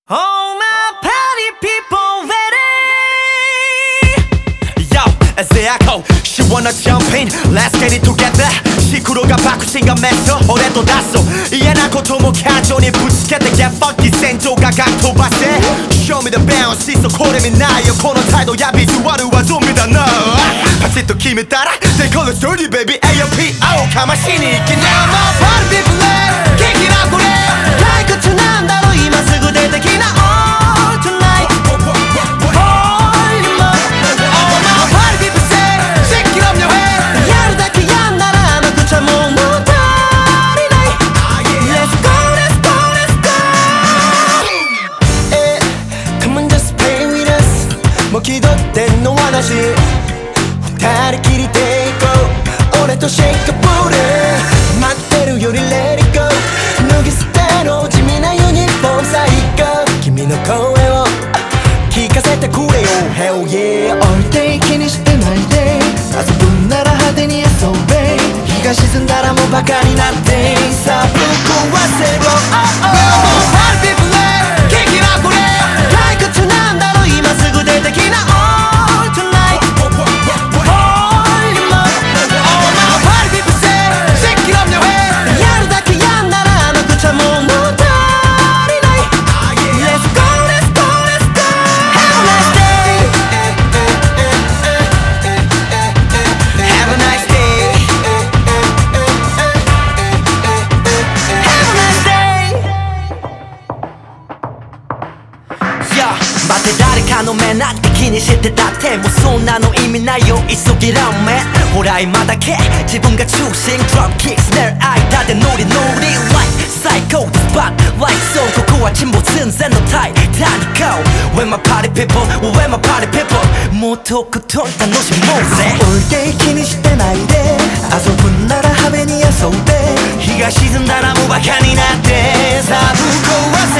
All my party people ready. Yo, as they echo, she wanna jump in, let's get it together. シクロが爆心がメッソ俺と出そう嫌なことも感情にぶつけて Get funky 戦場がガン飛ばせ Show me the bounce そこで見ないよこの態度やビジュアルはゾンビだなパチッと決めたら They call us dirty baby AOPO かましに行け Now my party people ready 元気なこれ退屈なんだろ今すぐ出てきな All tonight All in my All my party people say Shake it up your head やるだけやんなら甘くちゃもう足りない Let's go let's go let's go Come on just play with us もう気取ってんの話二人きりで行こう俺とシェイクボール待ってるより Let it go 脱ぎ捨ての地味なユニフォーム最高君の声を聞かせてくれよ Hell yeah 置いて気にしてないで遊ぶんなら派手に遊べ日が沈んだらもうバカになってさあぶっ壊せろ Party people ready 元気なこれ退屈なんだろ今すぐ出てきな All tonight All in my All my party people say Shake it up your head やるだけやんなら甘くちゃもう足りない Let's go let's go let's go Have a nice day Have a nice day Have a nice day Yeah 待って誰かの目なんて気にしてたってもうそんなの意味ないよ急ぎらんめほら今だけ自分が中心 Drop kick snare 間でノリノリ Like 最高のスポット Like so ここは沈没寸前のタイタニコ Where my party people Where my party people もっとことん楽しもうぜ置いて気にしてないで遊ぶんなら派手に遊べ日が沈んだらもうバカになってさあぶっ壊せ